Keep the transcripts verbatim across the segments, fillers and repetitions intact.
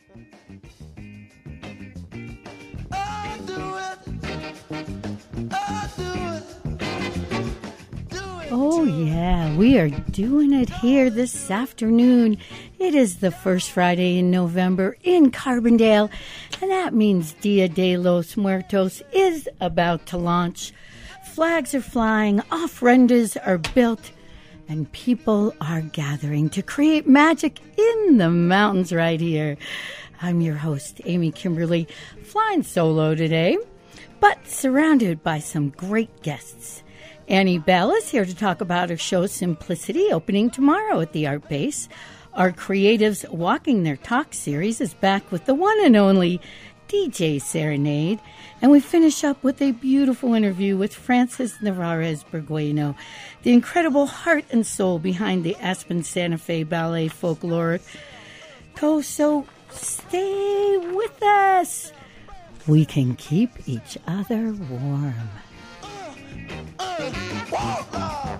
Oh, yeah, we are doing it here this afternoon. It is the first Friday in November in Carbondale, and that means Dia de los Muertos is about to launch. Flags are flying, ofrendas are built, and people are gathering to create magic in the mountains right here. I'm your host, Amy Kimberly, flying solo today, but surrounded by some great guests. Annie Bell is here to talk about her show Simplicity, opening tomorrow at the Art Base. Our Creatives Walking Their Talk series is back with the one and only D J Serenade. And we finish up with a beautiful interview with Francis Narvaez Burgueno, the incredible heart and soul behind the Aspen Santa Fe Ballet Folklore. So stay with us. We can keep each other warm. Uh, whoa, uh,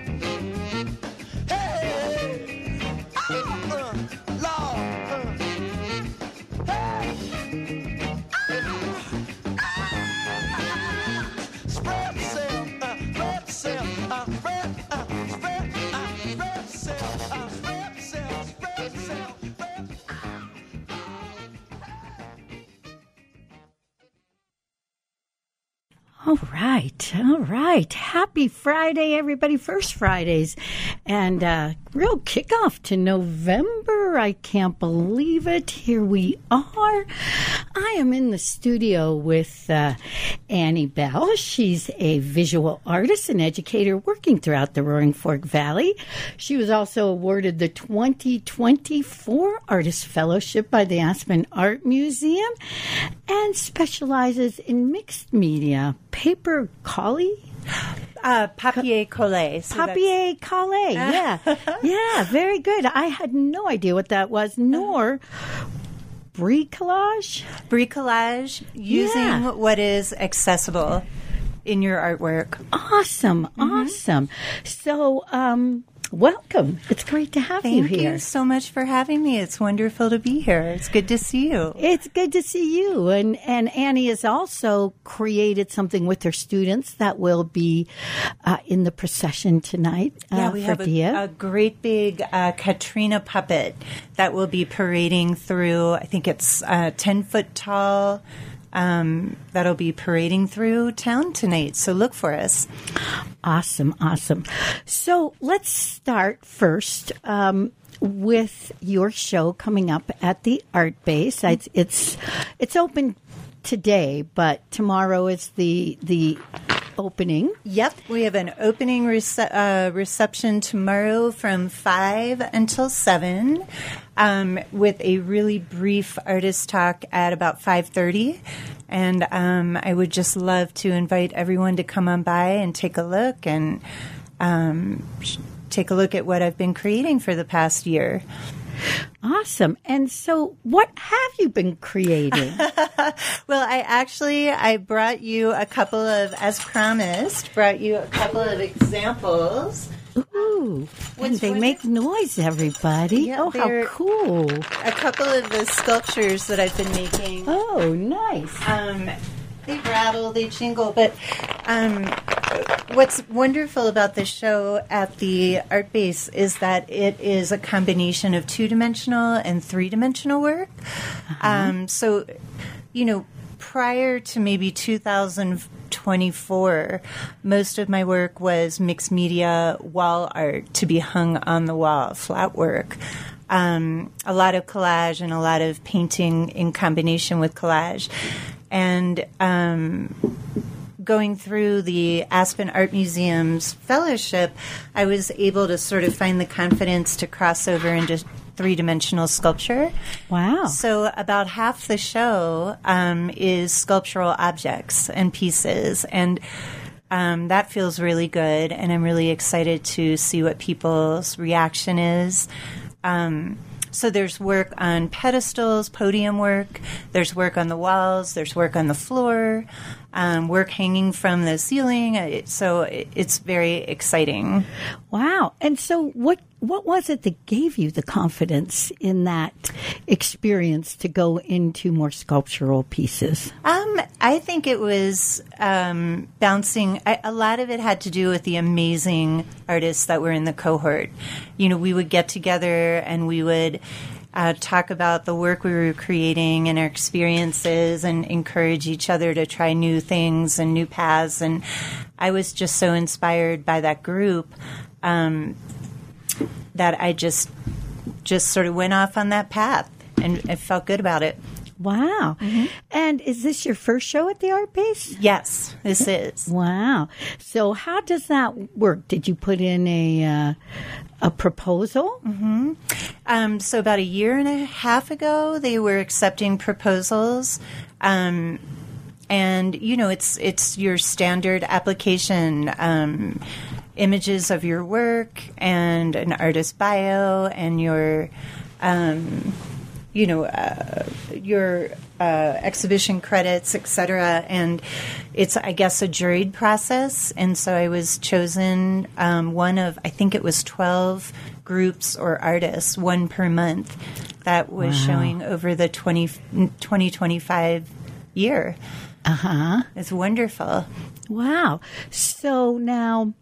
hey, uh, Lord, uh, hey, ah, spread yourself, uh, spread yourself, uh, spread, uh, spread, uh, spread yourself, uh, spread yourself, spread yourself, spread, ah. All right, all right. Happy Friday, everybody. First Fridays. And uh, real kickoff to November. I can't believe it. Here we are. I am in the studio with uh, Annie Bell. She's a visual artist and educator working throughout the Roaring Fork Valley. She was also awarded the twenty twenty-four Artist Fellowship by the Aspen Art Museum and specializes in mixed media. Paper collie? Uh, papier collé. So papier collé, yeah. Yeah, very good. I had no idea what that was, nor bricolage? Bricolage, using yeah. what is accessible in your artwork. Awesome, mm-hmm. awesome. So, um... welcome. It's great to have Thank you here. Thank you so much for having me. It's wonderful to be here. It's good to see you. It's good to see you. And and Annie has also created something with her students that will be uh, in the procession tonight. Uh, yeah, we for have a, a great big uh, Katrina puppet that will be parading through, I think it's uh, ten foot tall. Um, that'll be parading through town tonight, so look for us. Awesome, awesome. So let's start first um, with your show coming up at the Art Base. It's it's, it's open today, but tomorrow is the the opening. Yep, we have an opening rece- uh, reception tomorrow from five until seven, um, with a really brief artist talk at about five thirty. And um, I would just love to invite everyone to come on by and take a look and um, take a look at what I've been creating for the past year. Awesome. And so what have you been creating? Well, I actually, I brought you a couple of, as promised, brought you a couple of examples. Ooh, and they make noise, everybody. Yeah, oh, how cool. A couple of the sculptures that I've been making. Oh, nice. Um, they rattle, they jingle, but um, what's wonderful about the show at the Art Base is that it is a combination of two-dimensional and three-dimensional work. Uh-huh. Um, so, you know, prior to maybe two thousand twenty-four, most of my work was mixed media wall art to be hung on the wall, flat work. Um, a lot of collage and a lot of painting in combination with collage. And um, going through the Aspen Art Museum's fellowship, I was able to sort of find the confidence to cross over into three-dimensional sculpture. Wow. So about half the show um, is sculptural objects and pieces, and um, that feels really good, and I'm really excited to see what people's reaction is. Um, so there's work on pedestals, podium work, there's work on the walls, there's work on the floor. um, work hanging from the ceiling. It, so it, it's very exciting. Wow. And so what what was it that gave you the confidence in that experience to go into more sculptural pieces? Um, I think it was um, bouncing. I, a lot of it had to do with the amazing artists that were in the cohort. You know, we would get together and we would uh, talk about the work we were creating and our experiences and encourage each other to try new things and new paths. And I was just so inspired by that group um, that I just just sort of went off on that path, and I felt good about it. Wow. Mm-hmm. And is this your first show at the Art Base? Yes, this is. Wow. So how does that work? Did you put in a uh, a proposal? Mm-hmm. Um, so about a year and a half ago, they were accepting proposals. Um, and, you know, it's it's your standard application, um, images of your work and an artist bio and your, um, you know, uh, your uh, exhibition credits, et cetera. And it's, I guess, a juried process. And so I was chosen um, one of, I think it was twelve groups or artists, one per month, that was wow. showing over the twenty, twenty twenty-five year. Uh-huh. It's wonderful. Wow. So now,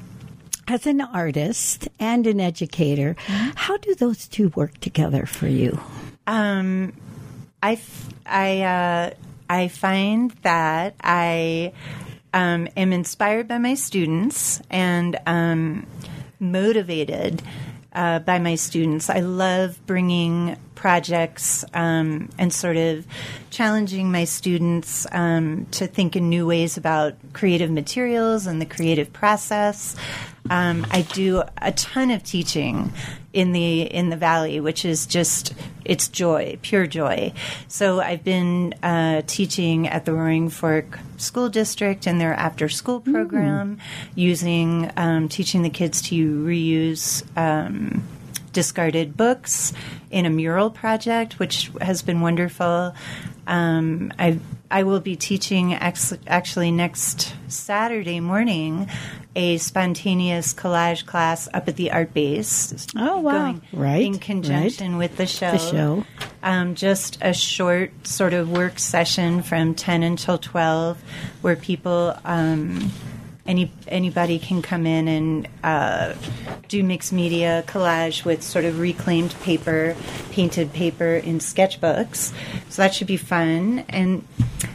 as an artist and an educator, mm-hmm. how do those two work together for you? Um, I, I, uh, I find that I um, am inspired by my students and um, motivated uh, by my students. I love bringing projects um, and sort of challenging my students um, to think in new ways about creative materials and the creative process. Um, I do a ton of teaching in the in the Valley, which is just, it's joy, pure joy. So I've been uh, teaching at the Roaring Fork School District and their after-school program, mm. using um, teaching the kids to reuse um, discarded books in a mural project, which has been wonderful. Um, I I will be teaching ex- actually next Saturday morning a spontaneous collage class up at the Art Base. Oh, wow. Going right. In conjunction right. with the show. The show. Um, just a short sort of work session from ten until twelve where people... Um, Any anybody can come in and uh, do mixed media collage with sort of reclaimed paper, painted paper in sketchbooks. So that should be fun. And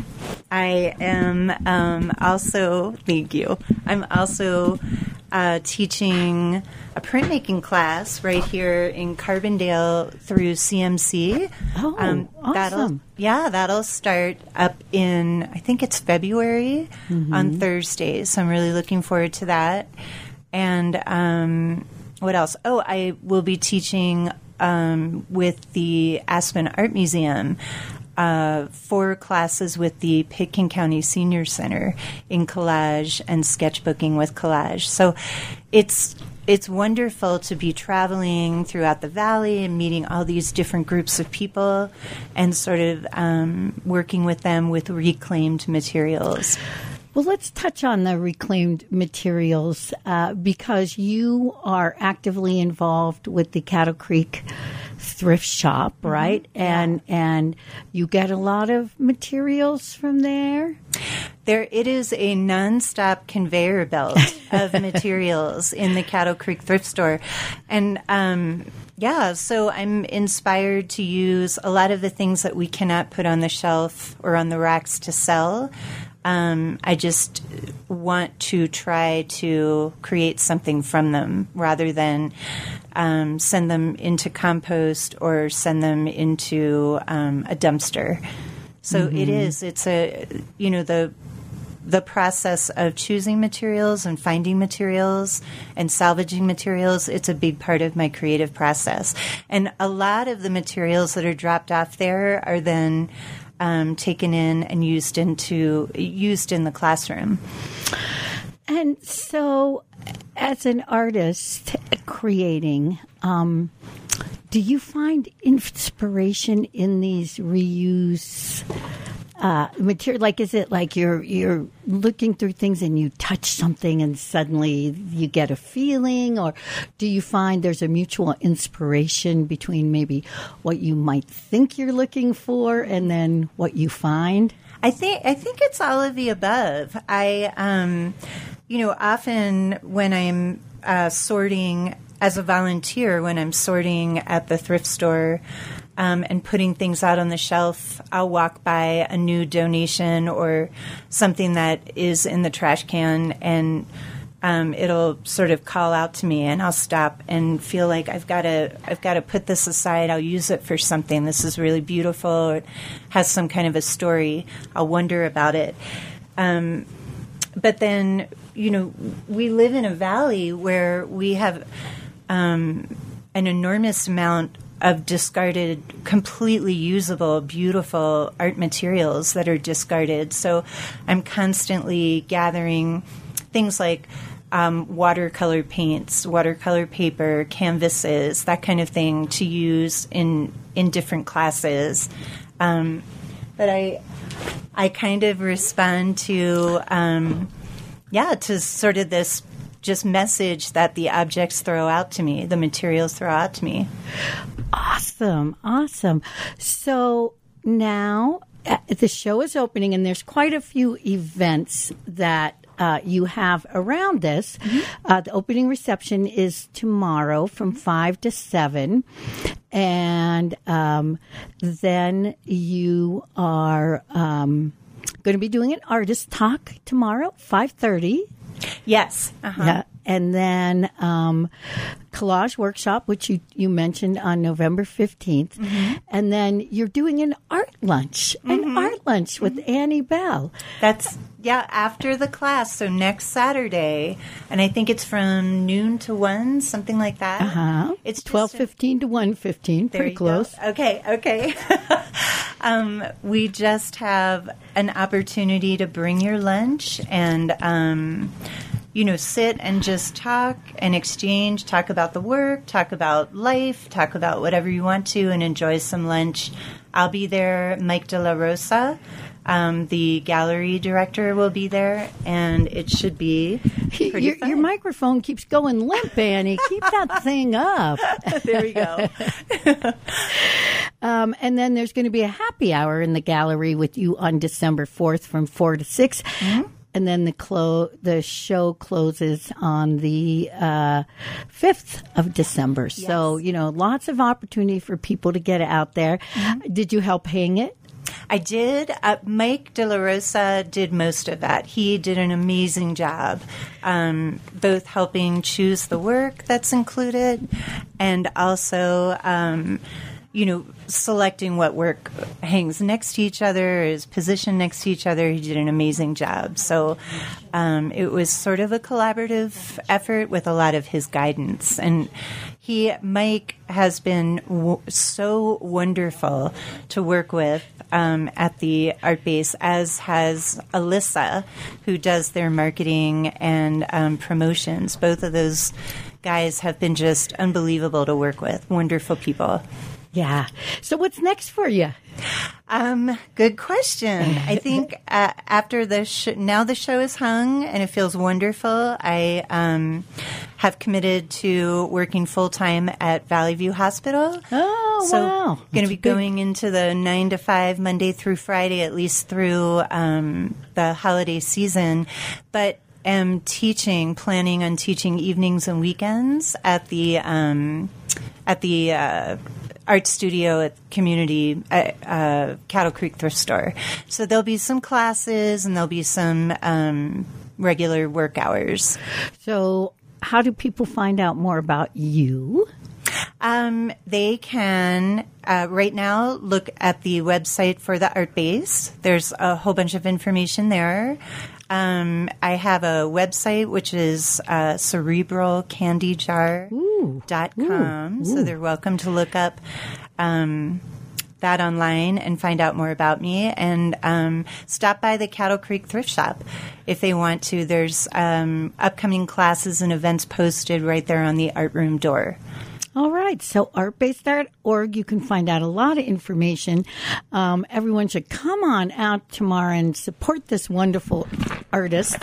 I am um, also, thank you, I'm also uh, teaching a printmaking class right here in Carbondale through C M C. Oh, um, awesome. That'll, yeah, that'll start up in, I think it's February mm-hmm. on Thursdays. So I'm really looking forward to that. And um, what else? Oh, I will be teaching um, with the Aspen Art Museum. Uh, four classes with the Pitkin County Senior Center in collage and sketchbooking with collage. So it's it's wonderful to be traveling throughout the Valley and meeting all these different groups of people and sort of um, working with them with reclaimed materials. Well, let's touch on the reclaimed materials uh, because you are actively involved with the Cattle Creek Thrift Shop, right? Mm-hmm. And yeah. and you get a lot of materials from there? There, it is a nonstop conveyor belt of materials in the Cattle Creek Thrift Store. And um, yeah, so I'm inspired to use a lot of the things that we cannot put on the shelf or on the racks to sell. Um, I just want to try to create something from them rather than um, send them into compost or send them into um, a dumpster. So mm-hmm. it is. It's a, you know, the the process of choosing materials and finding materials and salvaging materials. It's a big part of my creative process. And a lot of the materials that are dropped off there are then Um, taken in and used into used in the classroom. And so, as an artist creating, um, do you find inspiration in these reuse uh, material? Like, is it like you're you're looking through things and you touch something and suddenly you get a feeling, or do you find there's a mutual inspiration between maybe what you might think you're looking for and then what you find? I think I think it's all of the above. I, um, you know, often when I'm uh, sorting as a volunteer, when I'm sorting at the thrift store um, and putting things out on the shelf, I'll walk by a new donation or something that is in the trash can, and um, it'll sort of call out to me, and I'll stop and feel like I've got to I've got to put this aside. I'll use it for something. This is really beautiful. Or it has some kind of a story. I'll wonder about it. Um, but then, you know, we live in a valley where we have um, an enormous amount of discarded, completely usable, beautiful art materials that are discarded. So I'm constantly gathering things like um, watercolor paints, watercolor paper, canvases, that kind of thing to use in in different classes. Um, but I I kind of respond to um, yeah to sort of this just message that the objects throw out to me, the materials throw out to me. Awesome, awesome. So now uh, the show is opening, and there's quite a few events that Uh, you have around this. Mm-hmm. Uh, the opening reception is tomorrow from five to seven. And um, then you are um, going to be doing an artist talk tomorrow, five thirty. Yes. Uh-huh. Yeah. And then um, collage workshop, which you, you mentioned on November fifteenth. Mm-hmm. And then you're doing an art lunch, an mm-hmm. art lunch with mm-hmm. Annie Bell. That's, yeah, after the class. So next Saturday. And I think it's from noon to one, something like that. Uh-huh. It's twelve fifteen to one fifteen. Pretty close. Go. Okay, okay. um, we just have an opportunity to bring your lunch and... Um, you know, sit and just talk and exchange, talk about the work, talk about life, talk about whatever you want to, and enjoy some lunch. I'll be there. Mike De La Rosa, um, the gallery director, will be there, and it should be pretty your, fun. Your microphone keeps going limp, Annie. Keep that thing up. There we go. um, and then there's going to be a happy hour in the gallery with you on December fourth from four to six. Mm-hmm. And then the clo- the show closes on the uh, fifth of December. Yes. So, you know, lots of opportunity for people to get out there. Mm-hmm. Did you help hang it? I did. Uh, Mike De La Rosa did most of that. He did an amazing job, um, both helping choose the work that's included and also... Um, you know, selecting what work hangs next to each other, is positioned next to each other. He did an amazing job. So um, it was sort of a collaborative effort with a lot of his guidance. And he, Mike, has been w- so wonderful to work with um, at the Art Base, as has Alyssa, who does their marketing and um, promotions. Both of those guys have been just unbelievable to work with. Wonderful people. Yeah. So what's next for you? Um, good question. I think uh, after the sh- now the show is hung and it feels wonderful. I um, have committed to working full time at Valley View Hospital. Oh, so wow! Going to be going into the nine to five Monday through Friday, at least through um, the holiday season, but. Am teaching, planning on teaching evenings and weekends at the um, at the uh, art studio at community uh, uh, Cattle Creek Thrift Store. So there'll be some classes and there'll be some um, regular work hours. So how do people find out more about you? Um, they can, uh, right now, look at the website for the Art Base. There's a whole bunch of information there. Um, I have a website, which is uh, cerebral candy jar dot com. So they're welcome to look up um, that online and find out more about me. And um, stop by the Cattle Creek Thrift Shop if they want to. There's um, upcoming classes and events posted right there on the art room door. All right. So artbase dot org, you can find out a lot of information. Um, everyone should come on out tomorrow and support this wonderful artist.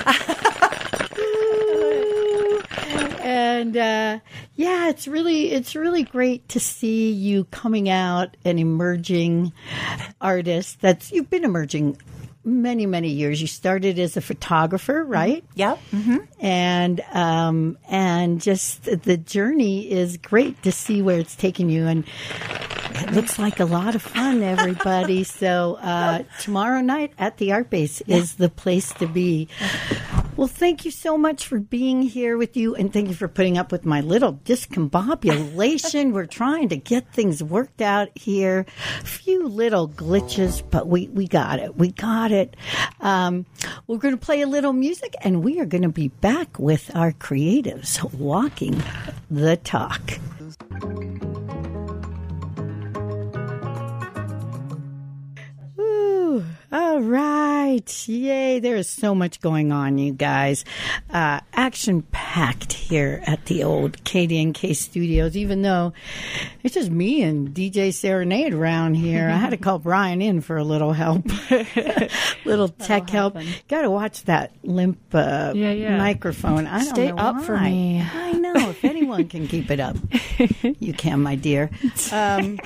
And uh, yeah, it's really it's really great to see you coming out, an emerging artist. That's you've been emerging many many years. You started as a photographer, right? Yep. Mm-hmm. And um, and just the journey is great to see where it's taken you, and it looks like a lot of fun, everybody. So uh, tomorrow night at the Art Base yeah. is the place to be. Well, thank you so much for being here with you, and thank you for putting up with my little discombobulation. We're trying to get things worked out here. A few little glitches, but we, we got it. We got it. Um, we're going to play a little music, and we are going to be back with our creatives walking the talk. All right. Yay. There is so much going on, you guys. Uh, action-packed here at the old K D N K studios, even though it's just me and D J Serenade around here. I had to call Brian in for a little help, little tech help. Got to watch that limp uh, yeah, yeah. microphone. I don't Stay know up why. for me. I know. If anyone can keep it up, you can, my dear. Um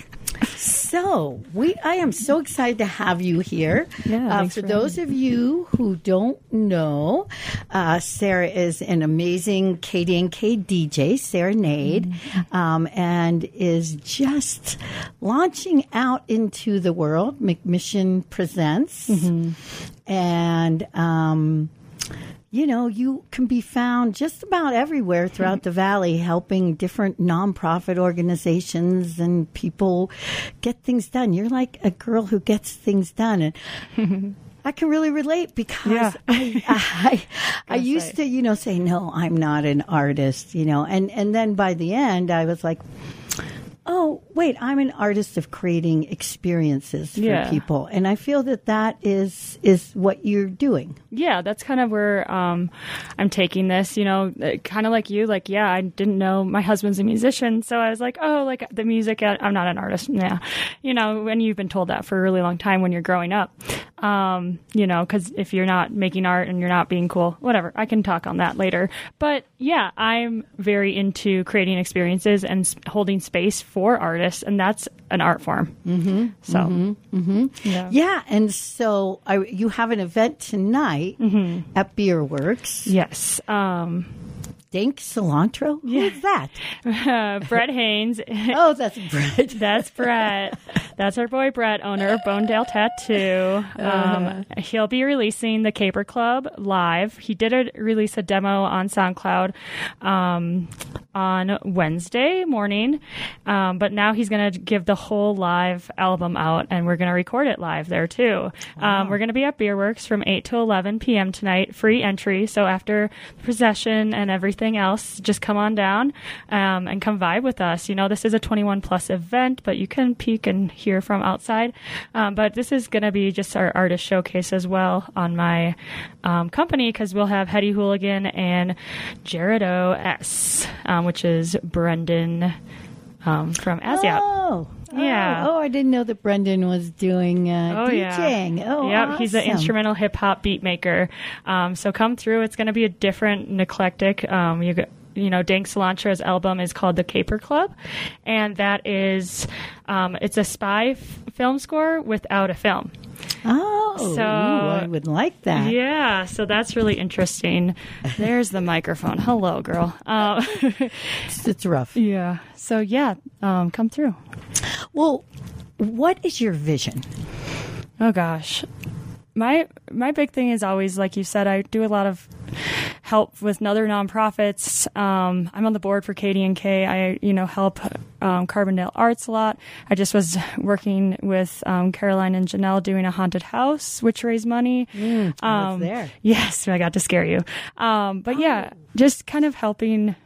So, we I am so excited to have you here. Yeah, uh, for, for those of you who don't know, uh, Sarah is an amazing K D N K D J, Serenade, mm-hmm. um, and is just launching out into the world. McMission Presents. Mm-hmm. And... Um, You know, you can be found just about everywhere throughout the valley, helping different nonprofit organizations and people get things done. You're like a girl who gets things done. And I can really relate because yeah. I, I, I used say. to, you know, say, no, I'm not an artist, you know, and, and then by the end I was like, oh, wait, I'm an artist of creating experiences for yeah. people. And I feel that that is is what you're doing. Yeah, that's kind of where um, I'm taking this, you know, kind of like you. Like, yeah, I didn't know my husband's a musician. So I was like, oh, like the music, I'm not an artist. Yeah. You know, and you've been told that for a really long time when you're growing up. Um, you know, because if you're not making art and you're not being cool, whatever, I can talk on that later. But yeah, I'm very into creating experiences and holding space for artists, and that's an art form. Mm-hmm, so, mm-hmm, mm-hmm. Yeah. yeah, and so I, you have an event tonight mm-hmm. at Beer Works. Yes. Um, Dank Cilantro? Yeah. Who's that? Uh, Brett Haynes. Oh, that's Brett. That's Brett. That's our boy Brett, owner of Bonedale Tattoo. Um, uh, he'll be releasing the Caper Club live. He did a, release a demo on SoundCloud um, on Wednesday morning, um, but now he's going to give the whole live album out, and we're going to record it live there too. Wow. Um, we're going to be at Beer Works from eight to eleven p.m. tonight, free entry. So after the procession and everything else, just come on down um, and come vibe with us. You know, this is a twenty-one plus event, but you can peek and hear from outside. Um, but this is going to be just our artist showcase as well on my um, company, because we'll have Hetty Hooligan and Jared O S, um, which is Brendan um, from Asyap. Oh. Yeah. Oh, oh, I didn't know that Brendan was doing uh, oh, DJing. Yeah. Oh, yeah. awesome. He's an instrumental hip hop beat maker. Um, so come through. It's going to be a different and eclectic. Um, you got, you know, Dank Cilantro's album is called The Caper Club, and that is, um, it's a spy f- film score without a film. Oh, so ooh, I would like that. Yeah, so that's really interesting. There's the microphone. Hello, girl. Um, it's, it's rough. Yeah. So yeah, um, come through. Well, what is your vision? Oh gosh, my my big thing is always, like you said, I do a lot of help with other nonprofits. Um, I'm on the board for K D N K. I, you know, help um, Carbondale Arts a lot. I just was working with um, Caroline and Janelle doing a haunted house, which raised money. Mm, um, there. Yes, I got to scare you. Um, but oh. yeah, just kind of helping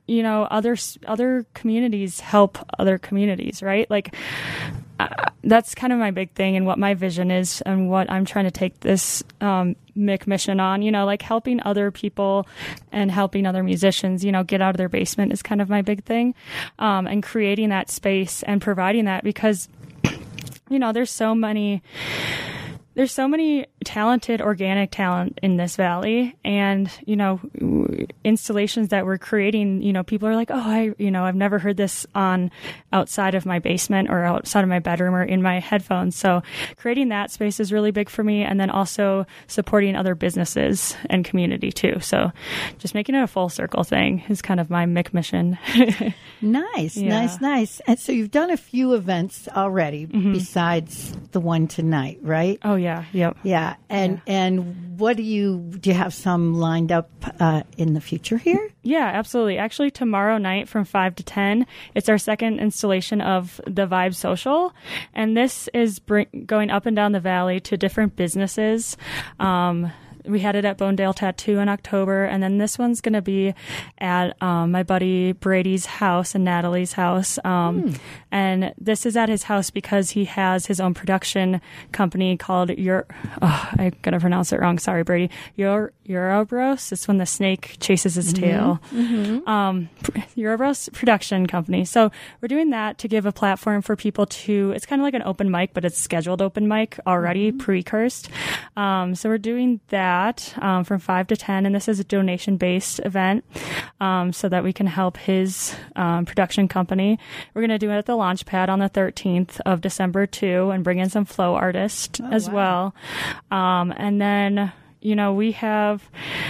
you know, other other communities help other communities, right? Like, uh, that's kind of my big thing and what my vision is and what I'm trying to take this um, M I C mission on, you know, like helping other people and helping other musicians, you know, get out of their basement is kind of my big thing, um, and creating that space and providing that because, you know, there's so many... There's so many talented organic talent in this valley, and you know, installations that we're creating. You know, people are like, "Oh, I, you know, I've never heard this on outside of my basement or outside of my bedroom or in my headphones." So, creating that space is really big for me, and then also supporting other businesses and community too. So, just making it a full circle thing is kind of my M I C mission. Nice, Yeah. nice, nice. And so, you've done a few events already mm-hmm. besides the one tonight, right? Oh. Yeah. Yep. Yeah. And Yeah. and what do you do? You have some lined up uh, in the future here? Yeah, absolutely. Actually, tomorrow night from five to ten, it's our second installation of the Vibe Social, and this is bring, going up and down the valley to different businesses. Um, We had it at Bonedale Tattoo in October, and then this one's going to be at um, my buddy Brady's house and Natalie's house. Um, mm. And this is at his house because he has his own production company called Your. Oh, I'm going to pronounce it wrong. Sorry, Brady. Your Eurobros. It's when the snake chases his mm-hmm. tail. Mm-hmm. Um, Eurobros production company. So we're doing that to give a platform for people to. It's kind of like an open mic, but it's scheduled open mic already mm-hmm. pre-cursed. Um, so we're doing that. Um, from five to ten, and this is a donation-based event um, so that we can help his um, production company. We're going to do it at the launch pad on the thirteenth of December too, and bring in some flow artists oh, as wow. well. Um, and then, you know, we have...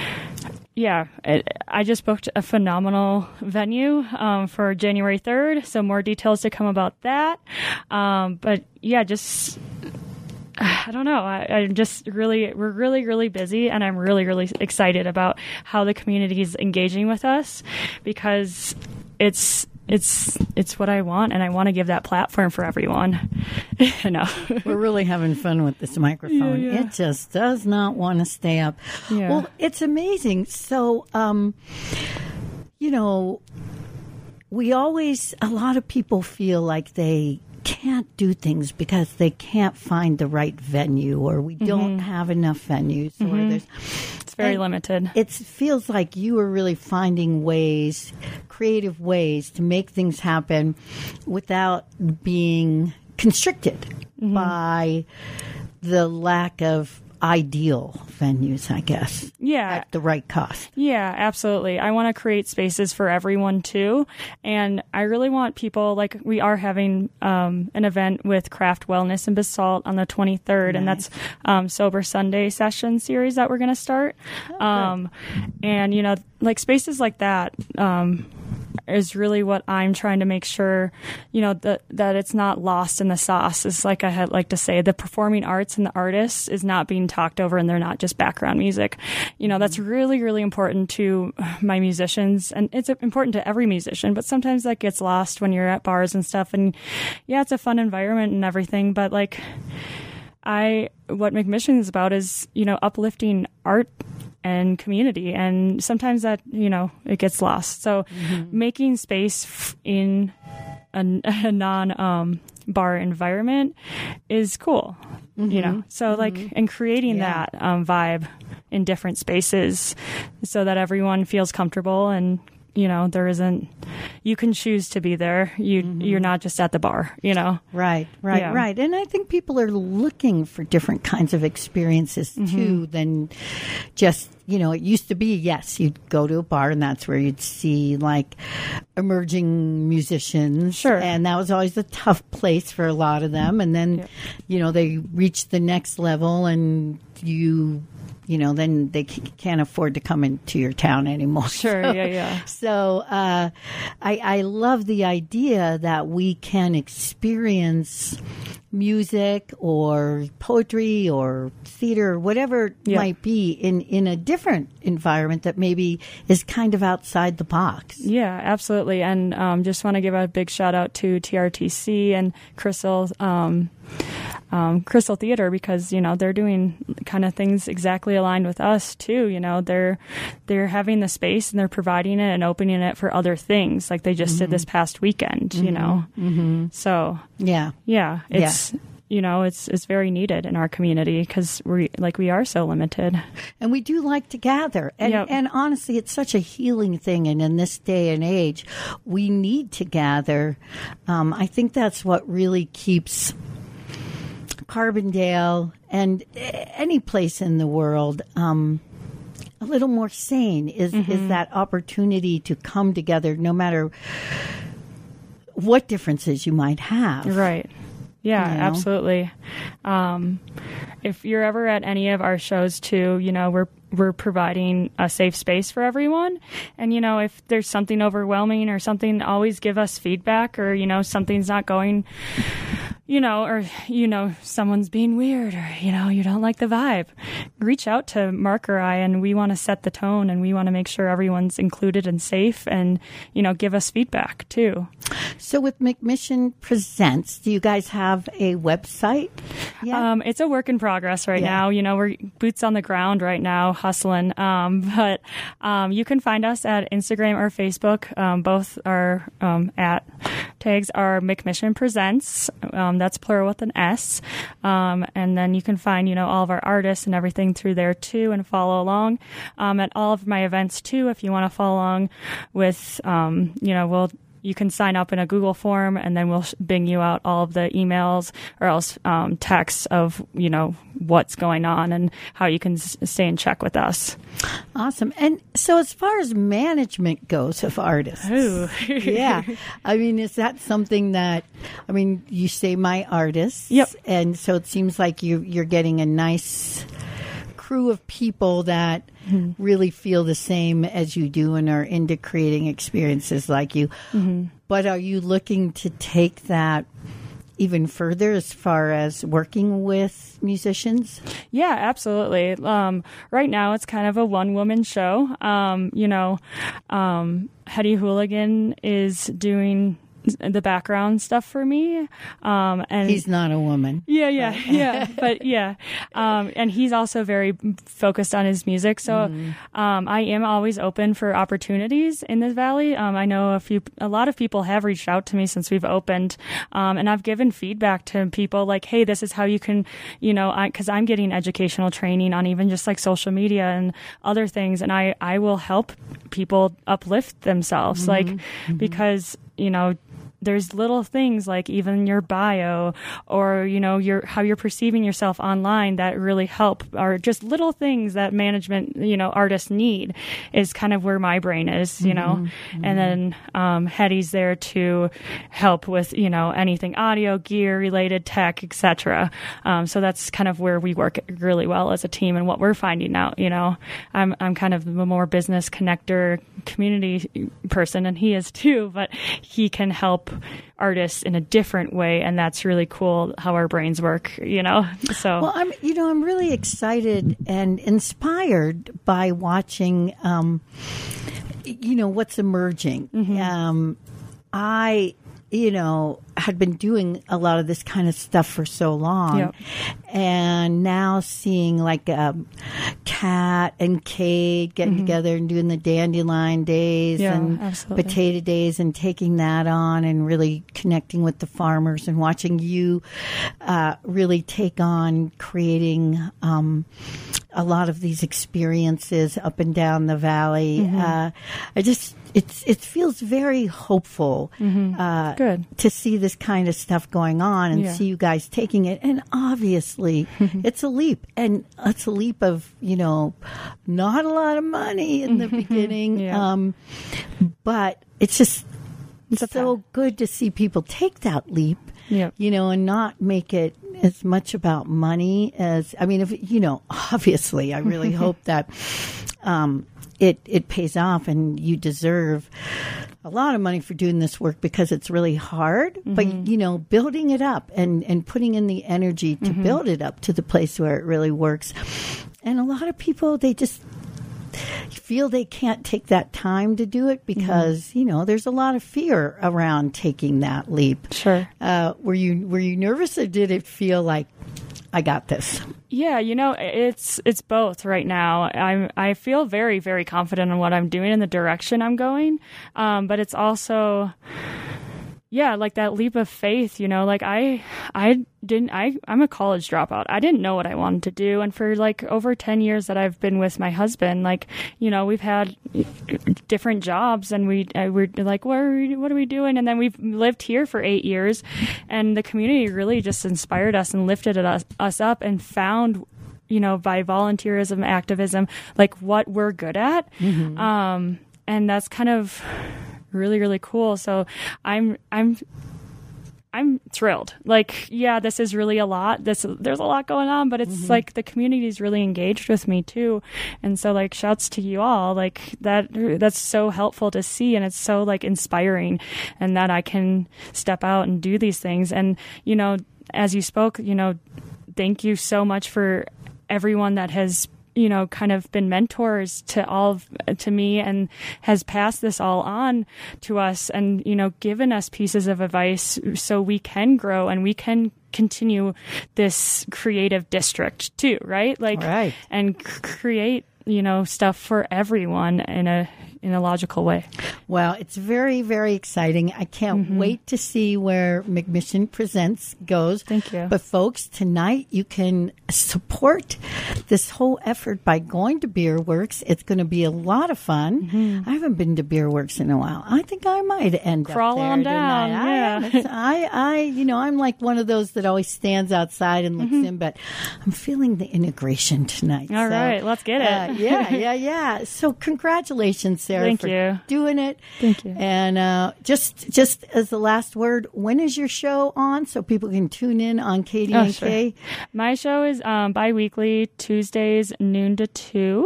Yeah, it, I just booked a phenomenal venue um, for January third, so more details to come about that. Um, but yeah, just... I don't know. I, I'm just really, we're really, really busy, and I'm really, really excited about how the community is engaging with us because it's, it's, it's what I want, and I want to give that platform for everyone. You know, we're really having fun with this microphone. Yeah, yeah. It just does not want to stay up. Yeah. Well, it's amazing. So, um, you know, we always, a lot of people feel like they can't do things because they can't find the right venue, or we mm-hmm. don't have enough venues, mm-hmm. or there's it's very limited. It feels like you are really finding ways, creative ways to make things happen without being constricted mm-hmm. by the lack of ideal venues, I guess. Yeah. At the right cost. Yeah, absolutely. I want to create spaces for everyone too. And I really want people, like we are having um, an event with Craft Wellness in Basalt on the twenty-third. Nice. And that's um, Sober Sunday session series that we're going to start. Oh, um, and, you know, like spaces like that, um, is really what I'm trying to make sure, you know, that that it's not lost in the sauce. It's like I had like to say, the performing arts and the artists is not being talked over, and they're not just background music. You know, that's really, really important to my musicians, and it's important to every musician, but sometimes that gets lost when you're at bars and stuff. And yeah, it's a fun environment and everything, but like I, what McMission is about is, you know, uplifting art and community, and sometimes that, you know, it gets lost. So mm-hmm. making space f- in a, a non um, bar environment is cool, mm-hmm. you know. So mm-hmm. like, and creating yeah. that um, vibe in different spaces so that everyone feels comfortable, and you know, there isn't, you can choose to be there. You, mm-hmm. You're not just at the bar, you know? Right, right, yeah. right. And I think people are looking for different kinds of experiences mm-hmm. too than just, you know, it used to be, yes, you'd go to a bar and that's where you'd see like emerging musicians. Sure. And that was always a tough place for a lot of them. And then, yeah. you know, they reached the next level, and you, you know, then they c- can't afford to come into your town anymore. Sure, so, yeah, yeah. So uh, I, I love the idea that we can experience music or poetry or theater, whatever it yeah. might be, in, in a different environment that maybe is kind of outside the box. Yeah, absolutely. And um, just want to give a big shout out to T R T C and Crystal. Um, um, Crystal Theater, because, you know, they're doing kind of things exactly aligned with us too. You know, they're, they're having the space and they're providing it and opening it for other things, like they just mm-hmm. did this past weekend, mm-hmm. you know? Mm-hmm. So yeah, yeah, it's, yeah. you know, it's it's very needed in our community because we like we are so limited, and we do like to gather. And yep. and honestly, it's such a healing thing. And in this day and age, we need to gather. Um, I think that's what really keeps Carbondale and any place in the world Um, a little more sane. Is mm-hmm. is that opportunity to come together, no matter what differences you might have, right? Yeah, you know? Absolutely. Um, if you're ever at any of our shows too, you know, we're we're providing a safe space for everyone. And, you know, if there's something overwhelming or something, always give us feedback, or, you know, something's not going, you know, or, you know, someone's being weird, or, you know, you don't like the vibe. Reach out to Mark or I, and we want to set the tone, and we want to make sure everyone's included and safe, and, you know, give us feedback too. So with McMission Presents, do you guys have a website? Yeah. Um, it's a work in progress right yeah. now. You know, we're boots on the ground right now, hustling. Um, but um, you can find us at Instagram or Facebook. Um, both our um, at tags are McMission Presents. Um, that's plural with an S. Um, and then you can find, you know, all of our artists and everything through there too, and follow along um, at all of my events too. If you want to follow along with, um, you know, we'll you can sign up in a Google form, and then we'll bing you out all of the emails or else um, texts of, you know, what's going on and how you can s- stay in check with us. Awesome. And so as far as management goes of artists, Ooh. yeah, I mean, is that something that, I mean, you say my artists, yep. and so it seems like you, you're getting a nice crew of people that mm-hmm. really feel the same as you do and are into creating experiences like you. Mm-hmm. But are you looking to take that even further as far as working with musicians? Yeah, absolutely. Um, right now, it's kind of a one-woman show. Um, you know, um, Hetty Hooligan is doing the background stuff for me. Um, and he's not a woman. Yeah, yeah, yeah. But yeah. Um, and he's also very focused on his music. So, mm. um, I am always open for opportunities in this valley. Um, I know a few, a lot of people have reached out to me since we've opened. Um, and I've given feedback to people like, hey, this is how you can, you know, I, cause I'm getting educational training on even just like social media and other things. And I, I will help people uplift themselves. Mm-hmm. Like, mm-hmm. because, you know, there's little things like even your bio or, you know, your how you're perceiving yourself online that really help, or just little things that management, you know, artists need is kind of where my brain is, you know. Mm-hmm. And then um, Hetty's there to help with, you know, anything audio, gear related, tech, et cetera. Um, so that's kind of where we work really well as a team and what we're finding out, you know. I'm I'm kind of a more business connector, community person, and he is too, but he can help artists in a different way, and that's really cool how our brains work, you know. So well, I'm you know I'm really excited and inspired by watching um you know what's emerging. Mm-hmm. um I you know had been doing a lot of this kind of stuff for so long. Yep. And now seeing like um, Kat and Kate getting mm-hmm. together and doing the Dandelion Days yeah, and absolutely. Potato Days and taking that on and really connecting with the farmers, and watching you uh, really take on creating um, a lot of these experiences up and down the valley. Mm-hmm. Uh, I just it's it feels very hopeful mm-hmm. uh, Good. to see this kind of stuff going on and yeah. see you guys taking it. And obviously, it's a leap, and it's a leap of, you know, not a lot of money in the beginning, yeah. um, but it's just it's so path. good to see people take that leap. Yep. You know, and not make it as much about money as, I mean, if, you know, obviously, I really hope that um, it, it pays off, and you deserve a lot of money for doing this work because it's really hard. Mm-hmm. But, you know, building it up and, and putting in the energy to mm-hmm. build it up to the place where it really works. And a lot of people, they just feel they can't take that time to do it because, mm-hmm. you know, there's a lot of fear around taking that leap. Sure. Uh, were you were you nervous, or did it feel like I got this? Yeah, you know, it's it's both right now. I'm I feel very, very confident in what I'm doing and the direction I'm going. Um, but it's also, yeah, like that leap of faith, you know, like I I didn't I I'm a college dropout. I didn't know what I wanted to do, and for like over ten years that I've been with my husband, like, you know, we've had different jobs, and we uh, we're like, what are we, what are we doing? And then we've lived here for eight years, and the community really just inspired us and lifted us us up and found, you know, by volunteerism, activism, like what we're good at. Mm-hmm. Um, and that's kind of really, really cool. So I'm, I'm, I'm thrilled. Like, yeah, this is really a lot. This, there's a lot going on, but it's mm-hmm. like the community is really engaged with me too. And so like, shouts to you all. Like that, that's so helpful to see. And it's so like inspiring, and that I can step out and do these things. And, you know, as you spoke, you know, thank you so much for everyone that has, you know, kind of been mentors to all of, to me, and has passed this all on to us, and, you know, given us pieces of advice so we can grow and we can continue this creative district too, right? Like, right. and c- create, you know, stuff for everyone in a in a logical way. Well, it's very, very exciting. I can't mm-hmm. wait to see where McMission Presents goes. Thank you. But folks, tonight you can support this whole effort by going to Beer Works. It's going to be a lot of fun. Mm-hmm. I haven't been to Beer Works in a while. I think I might end Crawl up there on down. tonight. Yeah. I, I, you know, I'm like one of those that always stands outside and looks mm-hmm. in, but I'm feeling the integration tonight. All so, right, let's get it. Uh, yeah, yeah, yeah. So congratulations, Sarah. Thank for you. doing it. Thank you. And uh, just just as the last word, when is your show on so people can tune in on K D N K? Oh, sure. My show is um, bi-weekly, Tuesdays, noon to two.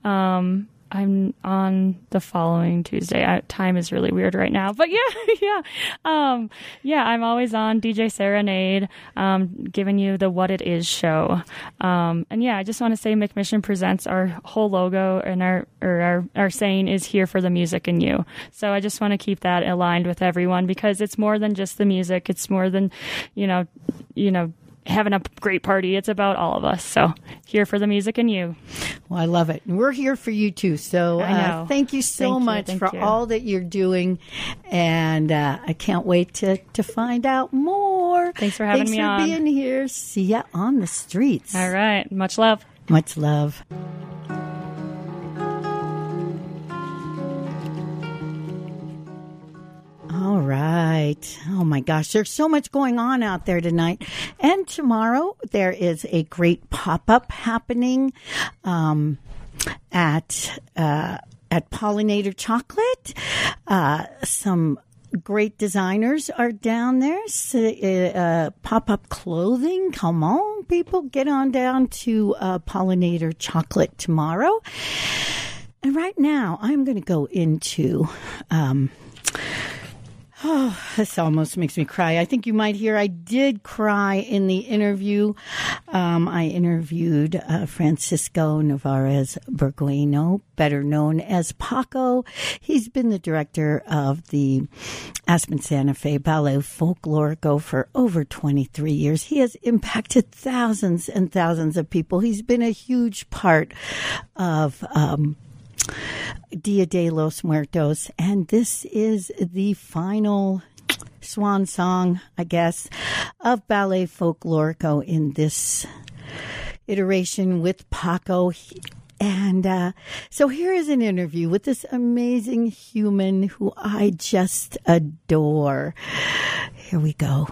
Um, I'm on the following Tuesday. I, time is really weird right now, but yeah, yeah, um, yeah. I'm always on D J Serenade, um, giving you the What It Is show. Um, and yeah, I just want to say McMission Presents, our whole logo and our or our our saying is here for the music and you. So I just want to keep that aligned with everyone, because it's more than just the music. It's more than, you know, you know. having a great party. It's about all of us. So here for the music and you. Well, I love it. And we're here for you too. So uh, thank you so thank much you, for you. all that you're doing. And uh, I can't wait to, to find out more. Thanks for having Thanks me for on. being here. See ya on the streets. All right. Much love. Much love. All right. Oh, my gosh. There's so much going on out there tonight. And tomorrow, there is a great pop-up happening um, at uh, at Pollinator Chocolate. Uh, some great designers are down there. So, uh, pop-up clothing. Come on, people. Get on down to uh, Pollinator Chocolate tomorrow. And right now, I'm going to go into... Um, Oh, this almost makes me cry. I think you might hear I did cry in the interview. Um, I interviewed uh, Francisco Navarez Burgueno, better known as Paco. He's been the director of the Aspen Santa Fe Ballet Folklorico for over twenty-three years. He has impacted thousands and thousands of people. He's been a huge part of... Um, Dia de los Muertos, and this is the final swan song, I guess, of Ballet Folklorico in this iteration with Paco. And uh, so here is an interview with this amazing human who I just adore. Here we go.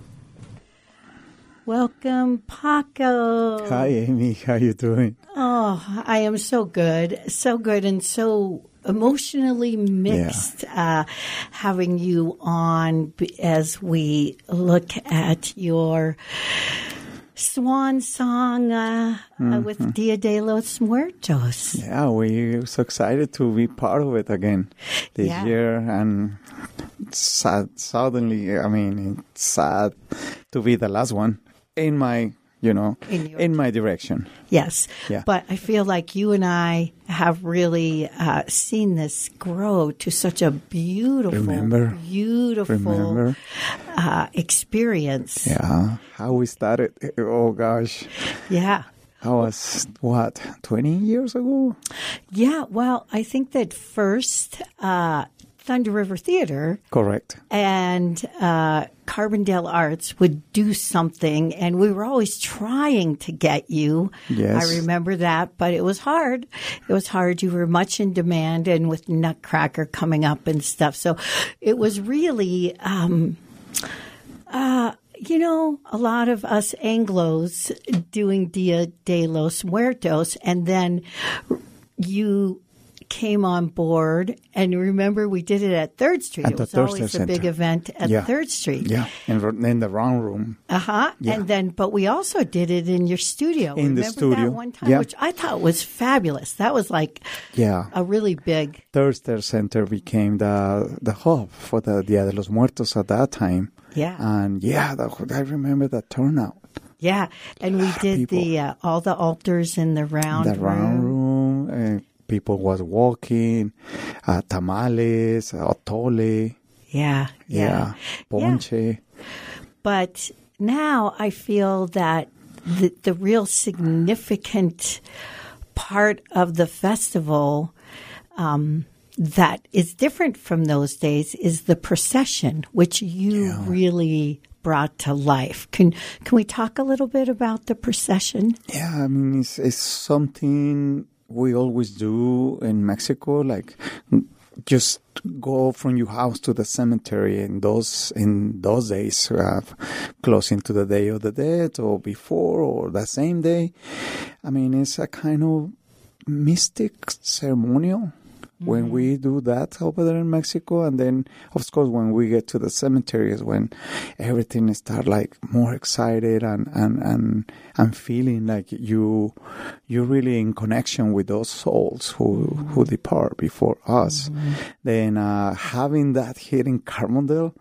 Welcome, Paco. Hi, Amy. How you doing? Oh, I am so good, so good, and so emotionally mixed yeah. uh, having you on as we look at your swan song uh, mm-hmm. uh, with Dia de los Muertos. Yeah, we're so excited to be part of it again this yeah. year, and sad, suddenly, I mean, it's sad to be the last one. In my you know, In your in my direction. Yes. Yeah. But I feel like you and I have really uh, seen this grow to such a beautiful, Remember? beautiful Remember? Uh, experience. Yeah. How we started. Oh, gosh. Yeah. I was, what, twenty years ago? Yeah. Well, I think that first, uh, Thunder River Theater Correct. and uh, Carbondale Arts would do something, and we were always trying to get you. Yes. I remember that, but it was hard. It was hard. You were much in demand, and with Nutcracker coming up and stuff. So it was really, um, uh, you know, a lot of us Anglos doing Dia de los Muertos, and then you came on board, and remember we did it at Third Street. At it the was Third always Street a big Center. event at Yeah. Third Street. Yeah, in, in the round room. Uh huh. Yeah. And then, but we also did it in your studio. In the Remember studio. that one time, Yeah. which I thought was fabulous. That was like Yeah. a really big. Thursday Center became the the hub for the Dia de los Muertos at that time. Yeah. And yeah, the, I remember the turnout. Yeah, and we did people. the uh, all the altars in the round the round room. Uh, people was walking, uh, tamales, uh, atole, Yeah, yeah, yeah, ponche. But now I feel that the the real significant part of the festival um, that is different from those days is the procession, which you Yeah. really brought to life. Can can we talk a little bit about the procession? Yeah, I mean, it's, it's something we always do in Mexico, like just go from your house to the cemetery in those in those days, uh, close into the Day of the Dead or before or the same day. I mean, it's a kind of mystic ceremonial when we do that over there in Mexico. And then, of course, when we get to the cemetery is when everything start like more excited and, and, and, and feeling like you, you're really in connection with those souls who, who depart before us. Mm-hmm. Then, uh, having that here in Carbondale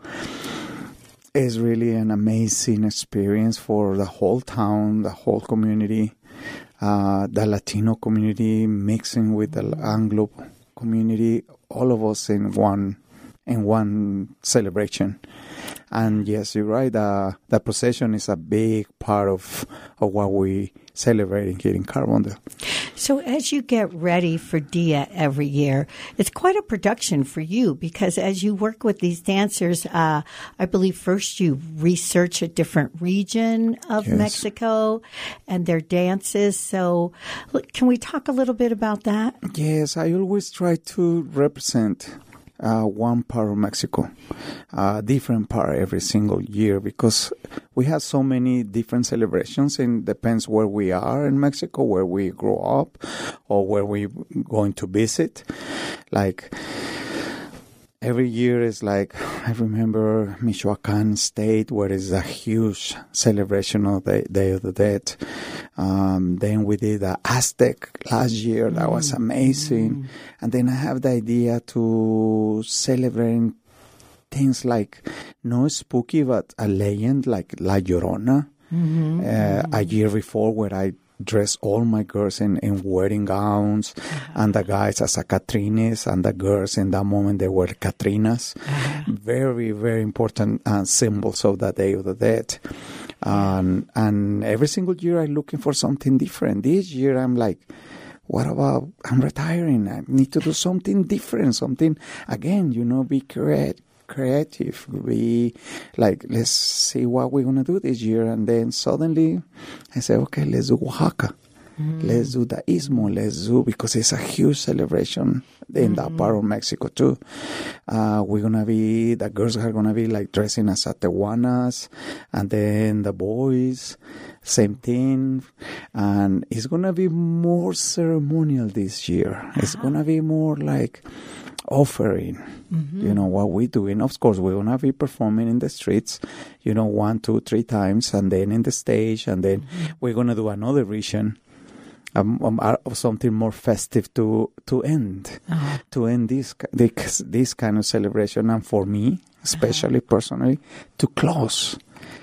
is really an amazing experience for the whole town, the whole community, uh, the Latino community mixing with the Anglo community, all of us in one in one celebration. And yes, you're right. Uh, the procession is a big part of of what we celebrate here in Carbondale. So as you get ready for Dia every year, it's quite a production for you because as you work with these dancers, uh, I believe first you research a different region of Yes. Mexico and their dances. So look, can we talk a little bit about that? Yes, I always try to represent uh, one part of Mexico, a different part every single year, because we have so many different celebrations, and depends where we are in Mexico, where we grow up, or where we're going to visit. Like, every year is like, I remember Michoacan State, where it's a huge celebration of the Day of the Dead. Um, then we did the Aztec last year. That was amazing. Mm. And then I have the idea to celebrate things like, no spooky, but a legend like La Llorona. Mm-hmm. Uh, a year before, where I dress all my girls in, in wedding gowns, uh-huh. and the guys as a Catrines, and the girls in that moment, they were Catrinas. Uh-huh. Very, very important uh, symbols of the Day of the Dead. Um, and every single year I'm looking for something different. This year I'm like, what about, I'm retiring. I need to do something different, something, again, you know, be creative. creative, be like, let's see what we're going to do this year. And then suddenly I say, okay, let's do Oaxaca. Mm. Let's do the Istmo. Let's do, because it's a huge celebration in mm-hmm. that part of Mexico too. Uh, we're going to be, the girls are going to be like dressing as Tehuanas, and then the boys, same thing. And it's going to be more ceremonial this year. Uh-huh. It's going to be more like offering, mm-hmm. you know, what we do. And of course, we're going to be performing in the streets, you know, one, two, three times, and then in the stage, and then mm-hmm. we're going to do another region, um, um, uh, something more festive to to end, uh-huh. to end this, this this kind of celebration. And for me, especially uh-huh. personally, to close,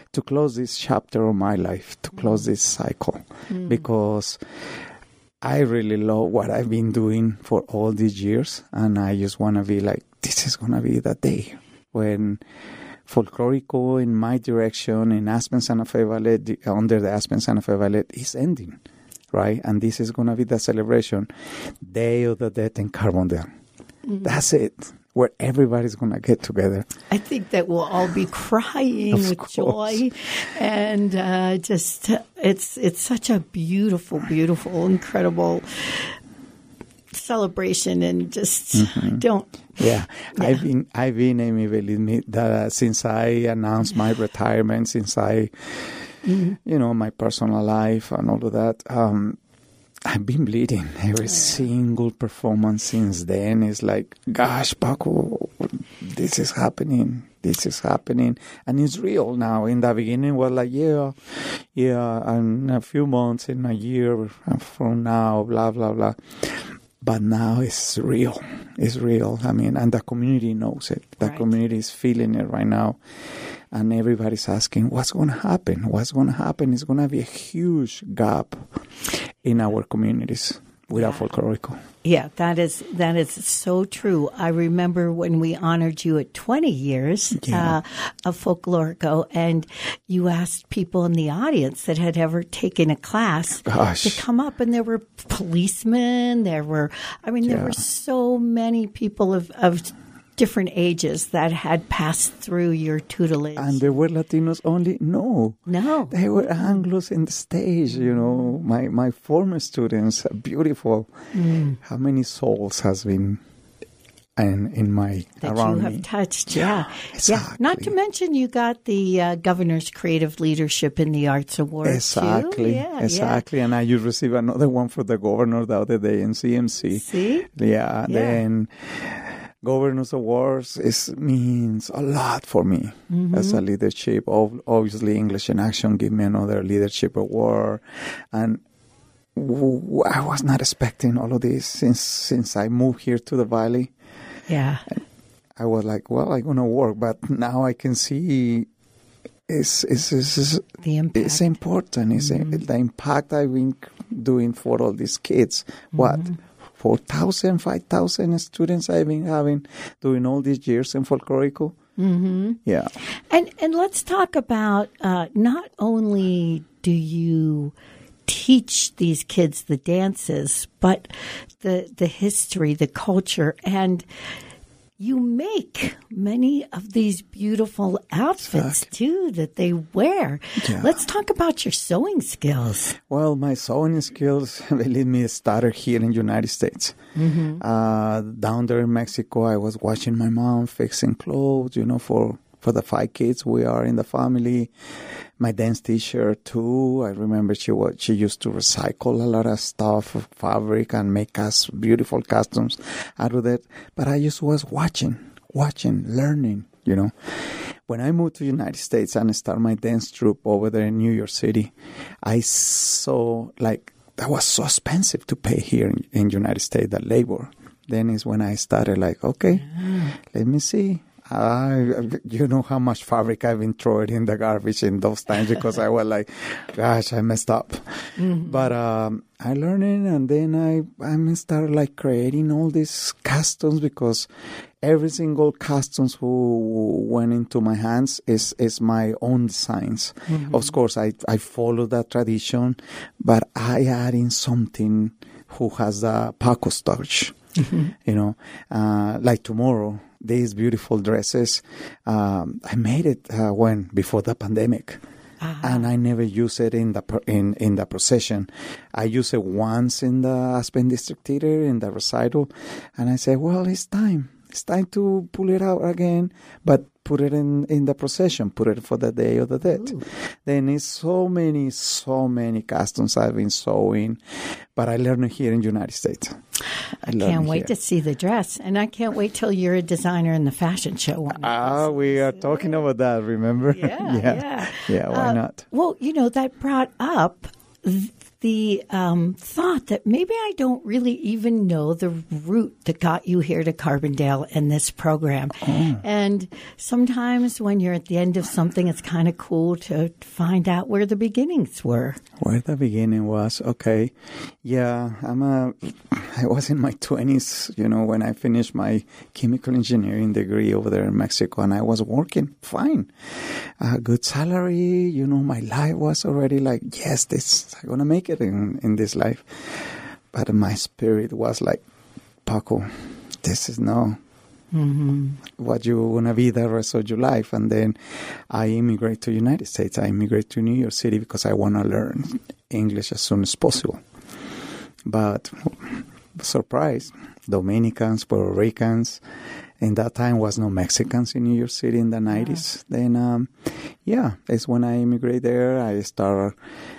to close this chapter of my life, to close this cycle, mm. because I really love what I've been doing for all these years, and I just want to be like, this is going to be the day when Folklorico in my direction in Aspen Santa Fe Ballet, under the Aspen Santa Fe Ballet, is ending, right? And this is going to be the celebration, Day of the Dead in Carbondale. Mm-hmm. That's it, where everybody's going to get together. I think that we'll all be crying of with course. Joy. And uh, just, it's it's such a beautiful, beautiful, incredible celebration, and just mm-hmm. don't. Yeah. yeah, I've been, I've been, Amy, believe me, that uh, since I announced my retirement, since I, mm-hmm. you know, my personal life and all of that, um, I've been bleeding. Every yeah. single performance since then is like, gosh, Paco, this is happening. This is happening. And it's real now. In the beginning, was like, yeah, yeah, and a few months, in a year from now, blah, blah, blah. But now it's real. It's real. I mean, and the community knows it. The right. community is feeling it right now. And everybody's asking, what's going to happen? What's going to happen? It's going to be a huge gap in our communities without yeah. Folklorico. Yeah, that is that is so true. I remember when we honored you at twenty years yeah. uh, of Folklorico, and you asked people in the audience that had ever taken a class Gosh. to come up, and there were policemen, there were, I mean, there yeah. were so many people of, of different ages that had passed through your tutelage. And there were Latinos only? No. No. They were Anglos in the stage, you know. My my former students, beautiful. Mm. How many souls has been in, in my, that around you have me. touched, yeah. Exactly. Yeah. Not to mention you got the uh, Governor's Creative Leadership in the Arts Award, Exactly. too. Yeah, exactly. Yeah. And I you received another one for the governor the other day in C M C. See? Yeah. Yeah. Then Governor's Awards is, means a lot for me mm-hmm. as a leadership. Obviously, English in Action gave me another leadership award. And w- w- I was not expecting all of this since since I moved here to the Valley. Yeah. I was like, well, I'm going to work. But now I can see it's, it's, it's, the impact. It's important. It's mm-hmm. a, the impact I've been doing for all these kids. Mm-hmm. What? four thousand, five thousand students I've been having during all these years in Folklorico. Mm-hmm. Yeah. And and let's talk about uh, not only do you teach these kids the dances, but the the history, the culture, and you make many of these beautiful outfits, exactly. too, that they wear. Yeah. Let's talk about your sewing skills. Well, my sewing skills, believe me, started here in the United States. Mm-hmm. Uh, down there in Mexico, I was watching my mom fixing clothes, you know, for, for the five kids we are in the family. My dance teacher, too. I remember she was, she used to recycle a lot of stuff, fabric, and make us beautiful costumes out of that. But I just was watching, watching, learning, you know. When I moved to the United States and started my dance troupe over there in New York City, I saw, like, that was so expensive to pay here in, in the United States, the labor. Then is when I started, like, okay, yeah. let me see. Uh, you know how much fabric I've been throwing in the garbage in those times because I was like, gosh, I messed up. Mm-hmm. But um, I learned it, and then I, I started like creating all these costumes because every single costumes who went into my hands is, is my own designs. Mm-hmm. Of course, I, I follow that tradition, but I add in something who has the Paco's touch. Mm-hmm. You know, uh, like tomorrow, these beautiful dresses, um, I made it uh, when before the pandemic, uh-huh. and I never use it in the in in the procession. I use it once in the Aspen District Theater in the recital, and I say, well, it's time. It's time to pull it out again, but put it in, in the procession, put it for the Day of the Dead. Ooh. Then it's so many, so many costumes I've been sewing, but I learned it here in the United States. I, I can't wait here. to see the dress, and I can't wait till you're a designer in the fashion show. Ah, we are talking about that, remember? Yeah, yeah. Yeah, yeah why uh, not? Well, you know, that brought up th- the um, thought that maybe I don't really even know the route that got you here to Carbondale and this program. Oh. And sometimes when you're at the end of something, it's kind of cool to find out where the beginnings were. Where the beginning was, okay. Yeah, I'm a, I was in my twenties, you know, when I finished my chemical engineering degree over there in Mexico, and I was working fine. A good salary, you know, my life was already like, yes, this, I'm going to make it in, in this life. But my spirit was like, Paco, this is no mm-hmm. what you want to be the rest of your life. And then I immigrate to the United States. I immigrate to New York City because I want to learn English as soon as possible. But surprise, Dominicans, Puerto Ricans, in that time was no Mexicans in New York City in the nineties. Yeah. Then, um, yeah, that's when I immigrated there. I started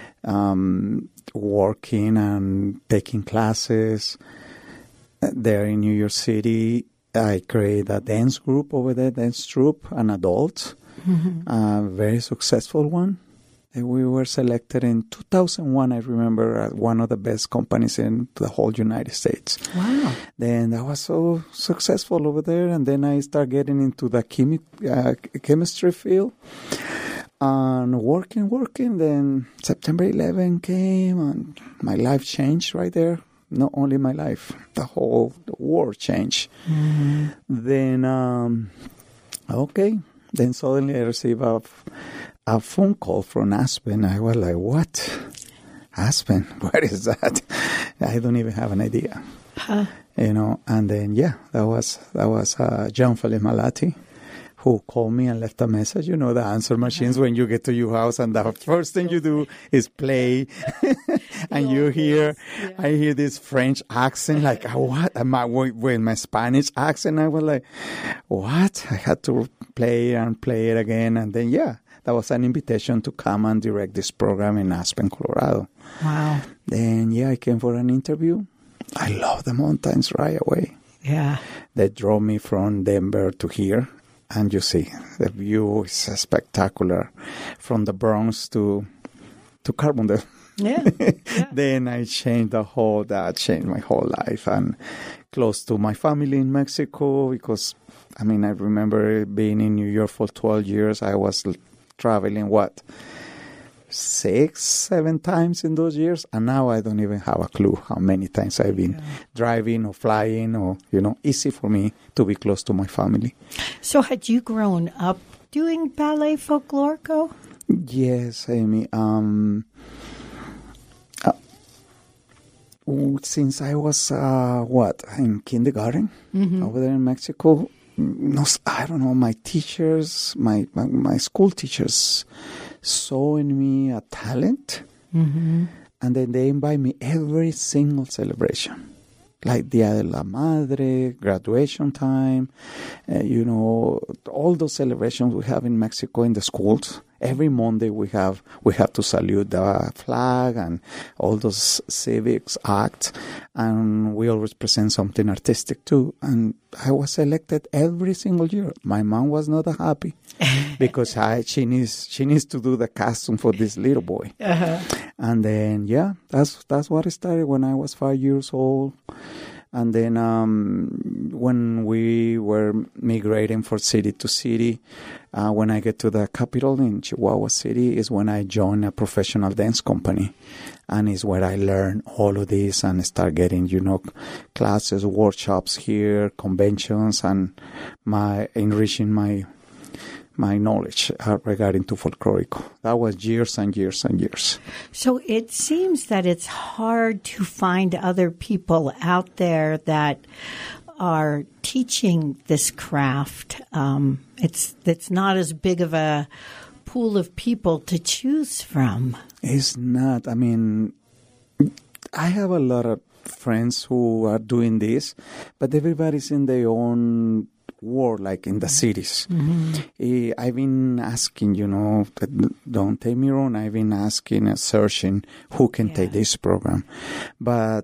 um, working and taking classes there in New York City. I created a dance group over there, dance troupe, an adult, mm-hmm. a very successful one. We were selected in two thousand one, I remember, as one of the best companies in the whole United States. Wow. Then I was so successful over there, and then I started getting into the chemi- uh, chemistry field and working, working. Then September eleventh came, and my life changed right there. Not only my life, the whole the world changed. Mm-hmm. Then, um, okay, then suddenly I received a a phone call from Aspen. I was like, what? Aspen? What is that? I don't even have an idea. Huh. You know, and then, yeah, that was that was uh, John Felipe Malati who called me and left a message. You know, the answer machines uh-huh. when you get to your house and the first thing you do is play. And you hear, yeah. I hear this French accent, like, what? And my, with my Spanish accent, I was like, what? I had to play and play it again. And then, yeah. That was an invitation to come and direct this program in Aspen, Colorado. Wow. Then, yeah, I came for an interview. I love the mountains right away. Yeah. They drove me from Denver to here. And you see, the view is spectacular from the Bronx to to Carbondale. Yeah. yeah. Then I changed the whole, that changed my whole life. And close to my family in Mexico because, I mean, I remember being in New York for twelve years. I was traveling, what, six, seven times in those years. And now I don't even have a clue how many times I've been yeah. driving or flying or, you know, easy for me to be close to my family. So had you grown up doing ballet folklorico? Yes, Amy. Um, uh, since I was, uh, what, in kindergarten mm-hmm. over there in Mexico, no, I don't know, my teachers, my, my, my school teachers saw in me a talent, mm-hmm. and then they invite me every single celebration. Like Dia de la Madre, graduation time, uh, you know, all those celebrations we have in Mexico in the schools. Every Monday we have we have to salute the flag and all those civics acts, and we always present something artistic too. And I was selected every single year. My mom was not happy because I, she needs she needs to do the costume for this little boy. Uh-huh. And then yeah, that's that's what I started when I was five years old. And then um, when we were migrating from city to city, uh, when I get to the capital in Chihuahua City is when I joined a professional dance company. And is where I learned all of this and start getting, you know, classes, workshops here, conventions, and my enriching my my knowledge uh, regarding to folklorico. That was years and years and years. So it seems that it's hard to find other people out there that are teaching this craft. Um, it's it's not as big of a pool of people to choose from. It's not. I mean, I have a lot of friends who are doing this, but everybody's in their own world, like in the cities. Mm-hmm. I've been asking, you know, don't take me wrong, I've been asking, uh, searching who can yeah. take this program. But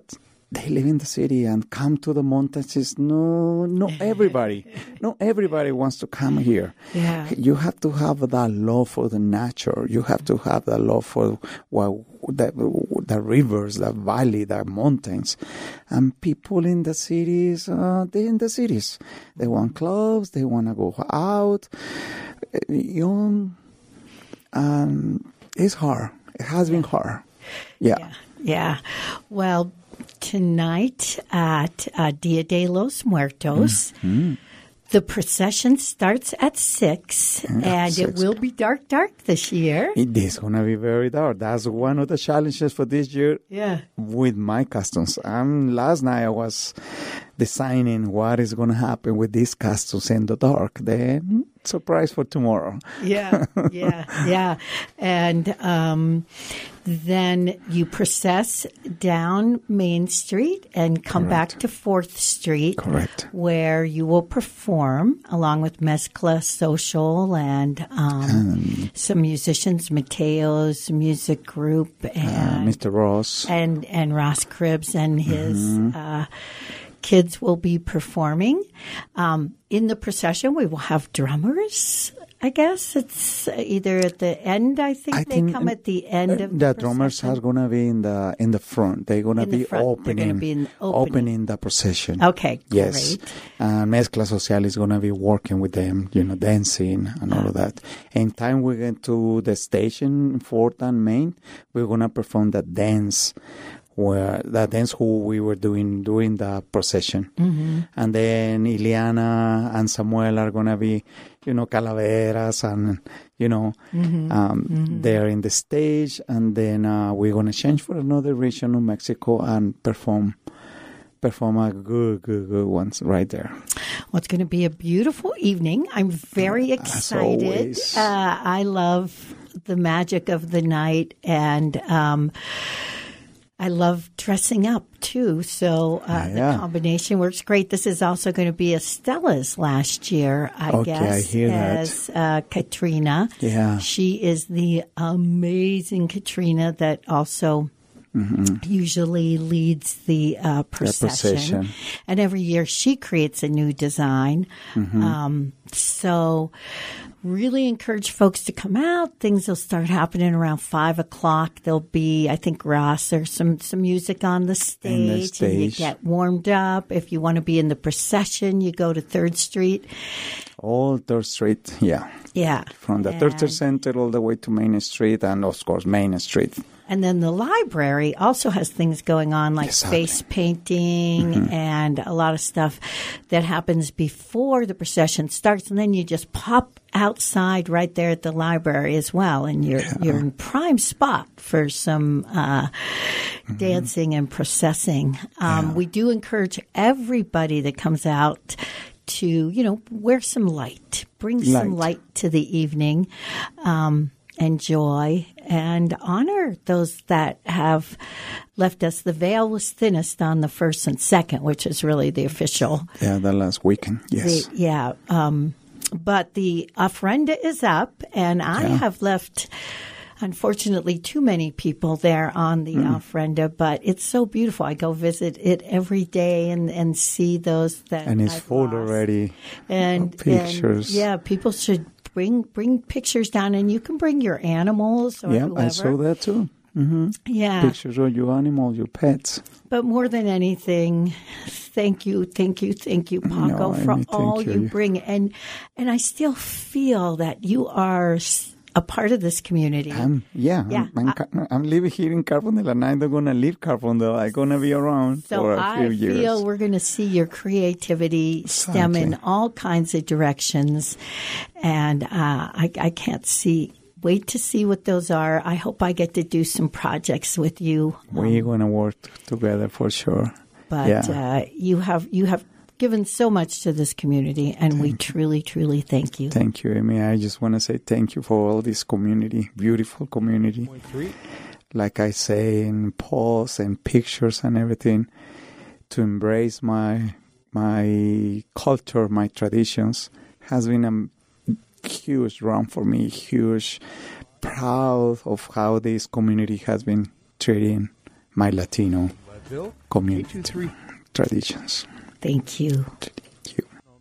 they live in the city and come to the mountains. Is no, not everybody, not everybody wants to come here. Yeah. You have to have that love for the nature. You have to have that love for well, the, the rivers, the valley, the mountains. And people in the cities, uh, they're in the cities. They want clubs. They want to go out. You know, um, it's hard. It has been hard. Yeah. Yeah. Yeah. Well, tonight at uh, Dia de los Muertos, mm-hmm. the procession starts at six, yeah, and six. It will be dark, dark this year. It is going to be very dark. That's one of the challenges for this year. Yeah. With my costumes. Um, last night I was designing what is going to happen with these costumes in the dark. Then surprise for tomorrow. Yeah, yeah, yeah. And um, then you process down Main Street and come Correct. back to fourth Street. Correct. Where you will perform along with Mezcla Social and um, um, some musicians, Mateo's music group, and uh, Mister Ross. And, and Ross Cribbs and his... Mm-hmm. Uh, kids will be performing. Um, in the procession, we will have drummers. I guess it's either at the end. I think I they think come at the end of the, the drummers are going to be in the in the front. They're going to be front. opening, be in opening. opening the procession. Okay, yes. Great. And Mezcla Social is going to be working with them, you know, dancing and all of that. And time we get to the station, Fourth and Main, we're going to perform the dance. Where the dance who we were doing during the procession. Mm-hmm. And then Ileana and Samuel are going to be, you know, calaveras and, you know, mm-hmm. Um, mm-hmm. they're in the stage. And then uh, we're going to change for another region of Mexico and perform perform a good, good, good ones right there. Well, it's going to be a beautiful evening. I'm very excited. Uh, I love the magic of the night and... Um, I love dressing up, too, so uh, yeah, yeah. the combination works great. This is also going to be Estella's last year, I okay, guess, I hear as that. Uh, Katrina. Yeah. She is the amazing Katrina that also... Mm-hmm. usually leads the uh, procession. The procession. And every year she creates a new design. Mm-hmm. Um, so really encourage folks to come out. Things will start happening around five o'clock. There'll be, I think, Ross, there's some, some music on the stage, the stage. And you get warmed up. If you want to be in the procession, you go to third Street. All third Street, yeah. Yeah. From the Third Center all the way to Main Street and, of course, Main Street. And then the library also has things going on like exactly. face painting mm-hmm. and a lot of stuff that happens before the procession starts. And then you just pop outside right there at the library as well. And you're, yeah. you're in prime spot for some uh, mm-hmm. dancing and processing. Um, yeah. We do encourage everybody that comes out to, you know, wear some light, bring light. some light to the evening. Um and joy, and honor those that have left us. The veil was thinnest on the first and second, which is really the official. Yeah, the last weekend, yes. The, yeah. Um, but the ofrenda is up, and I yeah. have left, unfortunately, too many people there on the mm. ofrenda, but it's so beautiful. I go visit it every day and, and see those that And it's I've full lost. already and of pictures. And, yeah, people should Bring bring pictures down, and you can bring your animals or yeah, whoever. I saw that too. Mm-hmm. Yeah. Pictures of your animals, your pets. But more than anything, thank you, thank you, thank you, Paco, no, for all you. you bring. And and I still feel that you are a part of this community. Um, yeah, yeah. I'm, I'm, I'm living here in Carbondale, and I'm not going to leave Carbondale. I'm going to be around so for a I few years. So I feel we're going to see your creativity exactly. stem in all kinds of directions. And uh, I, I can't see... Wait to see what those are. I hope I get to do some projects with you. We're um, going to work together for sure. But yeah. uh, you have you have given so much to this community, and thank we you. truly, truly thank you. Thank you, Amy. I just want to say thank you for all this community, beautiful community. Like I say in posts and pictures and everything, to embrace my my culture, my traditions, has been a huge round for me, huge, proud of how this community has been treating my Latino community traditions. Thank you.